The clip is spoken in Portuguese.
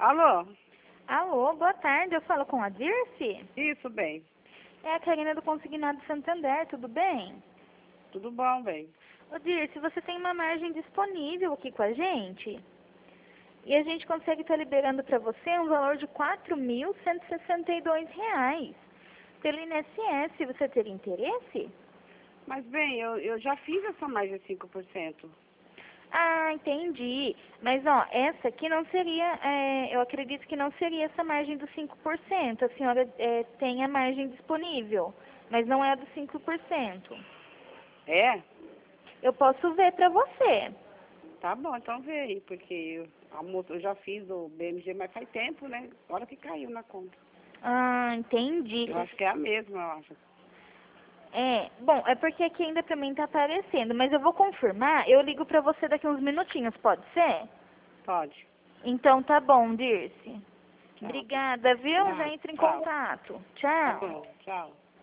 Alô? Alô, boa tarde. Eu falo com a Dirce? Isso, bem. É a Karina do Consignado Santander, tudo bem? Tudo bom, bem. Ô Dirce, você tem uma margem disponível aqui com a gente? E a gente consegue estar liberando para você um valor de R$ 4.162. Pelo INSS, você teria interesse? Mas, bem, eu já fiz essa mais de 5%. Ah, entendi. Mas, ó, essa aqui não seria, eu acredito que não seria essa margem dos 5%. A senhora tem a margem disponível, mas não é a dos 5%. É? Eu posso ver pra você. Tá bom, então vê aí, porque eu já fiz o BMG, mas faz tempo, né? Agora que caiu na conta. Ah, entendi. Eu acho que é a mesma, eu acho. Bom, é porque aqui ainda pra mim tá aparecendo, mas eu vou confirmar, eu ligo pra você daqui uns minutinhos, pode ser? Pode. Então tá bom, Dirce. Tchau. Obrigada, viu? Já Nada. entra em Tchau. contato. Tá Tchau. bom, tchau.